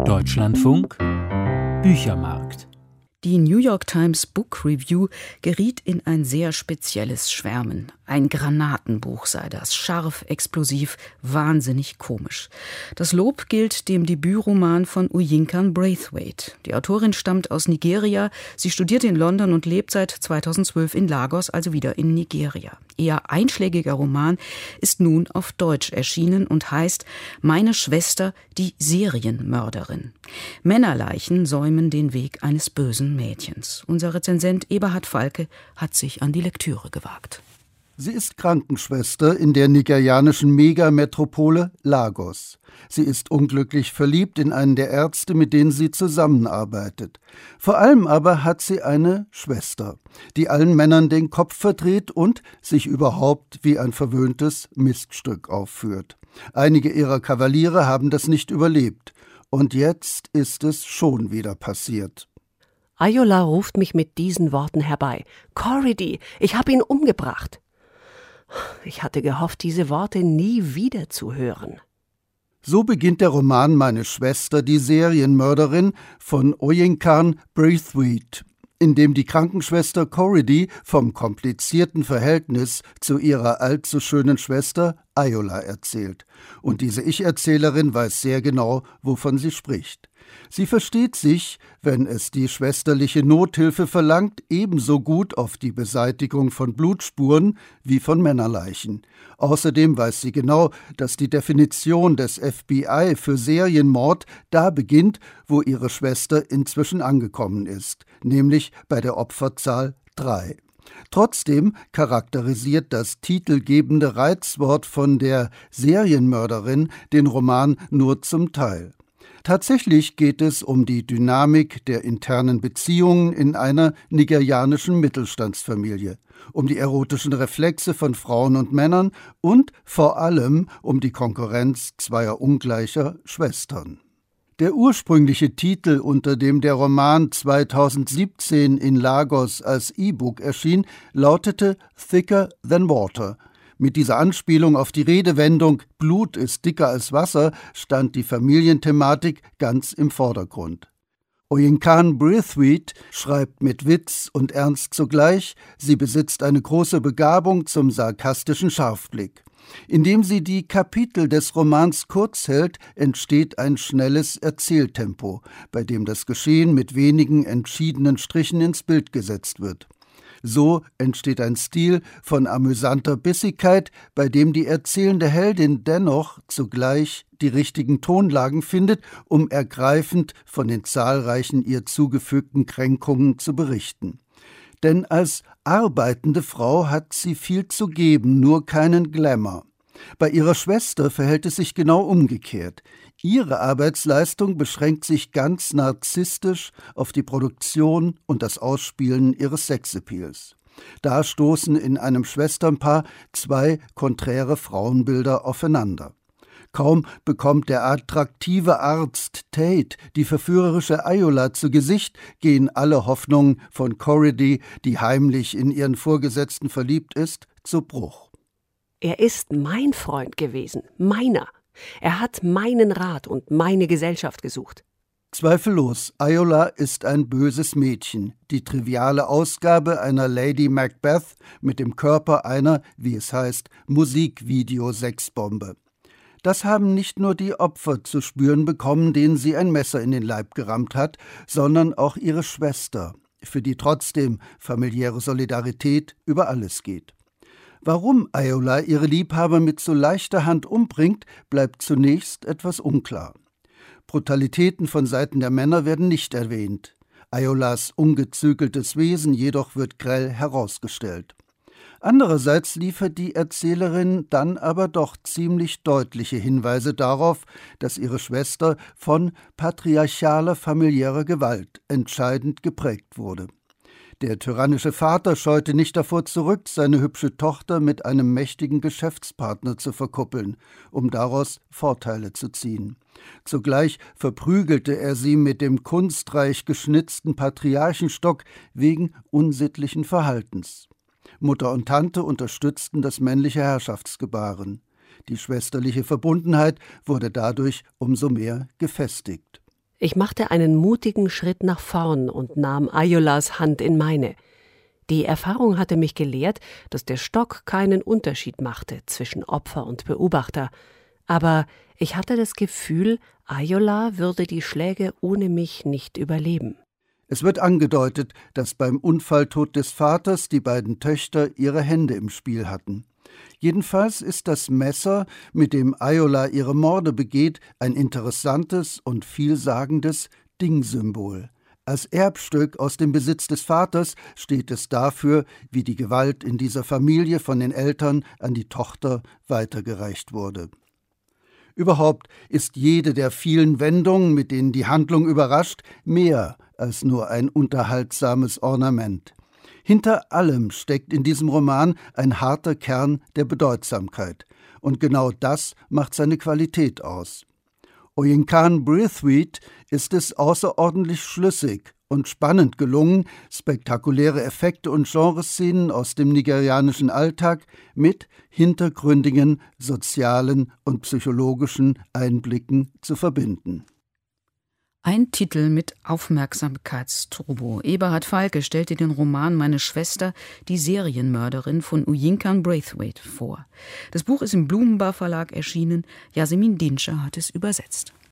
Deutschlandfunk Büchermarkt. Die New York Times Book Review geriet in ein sehr spezielles Schwärmen. Ein Granatenbuch sei das, scharf, explosiv, wahnsinnig komisch. Das Lob gilt dem Debütroman von Uyinkan Braithwaite. Die Autorin stammt aus Nigeria, sie studiert in London und lebt seit 2012 in Lagos, also wieder in Nigeria. Ihr einschlägiger Roman ist nun auf Deutsch erschienen und heißt »Meine Schwester, die Serienmörderin«. Männerleichen säumen den Weg eines bösen Mädchens. Unser Rezensent Eberhard Falke hat sich an die Lektüre gewagt. Sie ist Krankenschwester in der nigerianischen Megametropole Lagos. Sie ist unglücklich verliebt in einen der Ärzte, mit denen sie zusammenarbeitet. Vor allem aber hat sie eine Schwester, die allen Männern den Kopf verdreht und sich überhaupt wie ein verwöhntes Miststück aufführt. Einige ihrer Kavaliere haben das nicht überlebt. Und jetzt ist es schon wieder passiert. Ayola ruft mich mit diesen Worten herbei. »Corridy, ich habe ihn umgebracht.« Ich hatte gehofft, diese Worte nie wieder zu hören. So beginnt der Roman »Meine Schwester, die Serienmörderin« von Uyinkan Braithwaite, in dem die Krankenschwester Corridy vom komplizierten Verhältnis zu ihrer allzu schönen Schwester Ayola erzählt. Und diese Ich-Erzählerin weiß sehr genau, wovon sie spricht. Sie versteht sich, wenn es die schwesterliche Nothilfe verlangt, ebenso gut auf die Beseitigung von Blutspuren wie von Männerleichen. Außerdem weiß sie genau, dass die Definition des FBI für Serienmord da beginnt, wo ihre Schwester inzwischen angekommen ist, nämlich bei der Opferzahl 3. Trotzdem charakterisiert das titelgebende Reizwort von der Serienmörderin den Roman nur zum Teil. Tatsächlich geht es um die Dynamik der internen Beziehungen in einer nigerianischen Mittelstandsfamilie, um die erotischen Reflexe von Frauen und Männern und vor allem um die Konkurrenz zweier ungleicher Schwestern. Der ursprüngliche Titel, unter dem der Roman 2017 in Lagos als E-Book erschien, lautete Thicker Than Water. Mit dieser Anspielung auf die Redewendung »Blut ist dicker als Wasser« stand die Familienthematik ganz im Vordergrund. Uyinkan Braithwaite schreibt mit Witz und Ernst zugleich, sie besitzt eine große Begabung zum sarkastischen Scharfblick. Indem sie die Kapitel des Romans kurz hält, entsteht ein schnelles Erzähltempo, bei dem das Geschehen mit wenigen entschiedenen Strichen ins Bild gesetzt wird. So entsteht ein Stil von amüsanter Bissigkeit, bei dem die erzählende Heldin dennoch zugleich die richtigen Tonlagen findet, um ergreifend von den zahlreichen ihr zugefügten Kränkungen zu berichten. Denn als arbeitende Frau hat sie viel zu geben, nur keinen Glamour. Bei ihrer Schwester verhält es sich genau umgekehrt. Ihre Arbeitsleistung beschränkt sich ganz narzisstisch auf die Produktion und das Ausspielen ihres Sexappeals. Da stoßen in einem Schwesternpaar zwei konträre Frauenbilder aufeinander. Kaum bekommt der attraktive Arzt Tate die verführerische Ayola zu Gesicht, gehen alle Hoffnungen von Corridy, die heimlich in ihren Vorgesetzten verliebt ist, zu Bruch. Er ist mein Freund gewesen, meiner. Er hat meinen Rat und meine Gesellschaft gesucht. Zweifellos, Ayola ist ein böses Mädchen, die triviale Ausgabe einer Lady Macbeth mit dem Körper einer, wie es heißt, Musikvideo-Sexbombe. Das haben nicht nur die Opfer zu spüren bekommen, denen sie ein Messer in den Leib gerammt hat, sondern auch ihre Schwester, für die trotzdem familiäre Solidarität über alles geht. Warum Ayola ihre Liebhaber mit so leichter Hand umbringt, bleibt zunächst etwas unklar. Brutalitäten von Seiten der Männer werden nicht erwähnt. Ayolas ungezügeltes Wesen jedoch wird grell herausgestellt. Andererseits liefert die Erzählerin dann aber doch ziemlich deutliche Hinweise darauf, dass ihre Schwester von patriarchaler familiärer Gewalt entscheidend geprägt wurde. Der tyrannische Vater scheute nicht davor zurück, seine hübsche Tochter mit einem mächtigen Geschäftspartner zu verkuppeln, um daraus Vorteile zu ziehen. Zugleich verprügelte er sie mit dem kunstreich geschnitzten Patriarchenstock wegen unsittlichen Verhaltens. Mutter und Tante unterstützten das männliche Herrschaftsgebaren. Die schwesterliche Verbundenheit wurde dadurch umso mehr gefestigt. Ich machte einen mutigen Schritt nach vorn und nahm Ayolas Hand in meine. Die Erfahrung hatte mich gelehrt, dass der Stock keinen Unterschied machte zwischen Opfer und Beobachter. Aber ich hatte das Gefühl, Ayola würde die Schläge ohne mich nicht überleben. Es wird angedeutet, dass beim Unfalltod des Vaters die beiden Töchter ihre Hände im Spiel hatten. Jedenfalls ist das Messer, mit dem Ayola ihre Morde begeht, ein interessantes und vielsagendes Dingsymbol. Als Erbstück aus dem Besitz des Vaters steht es dafür, wie die Gewalt in dieser Familie von den Eltern an die Tochter weitergereicht wurde. Überhaupt ist jede der vielen Wendungen, mit denen die Handlung überrascht, mehr als nur ein unterhaltsames Ornament. Hinter allem steckt in diesem Roman ein harter Kern der Bedeutsamkeit. Und genau das macht seine Qualität aus. Oyin Khan Braithwaite ist es außerordentlich schlüssig und spannend gelungen, spektakuläre Effekte und Genreszenen aus dem nigerianischen Alltag mit hintergründigen sozialen und psychologischen Einblicken zu verbinden. Ein Titel mit Aufmerksamkeitsturbo. Eberhard Falke stellte den Roman Meine Schwester, die Serienmörderin von Oyin Khan Braithwaite vor. Das Buch ist im Blumenbar Verlag erschienen. Yasemin Dinscher hat es übersetzt.